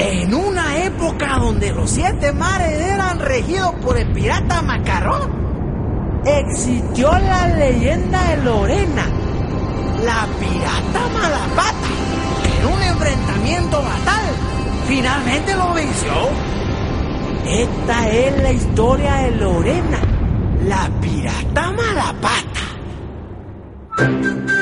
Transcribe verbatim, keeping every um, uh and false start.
En una época donde los siete mares eran regidos por el pirata Macarrón, existió la leyenda de Lorena, la pirata Malapata, que en un enfrentamiento fatal finalmente lo venció. Esta es la historia de Lorena, la pirata Malapata.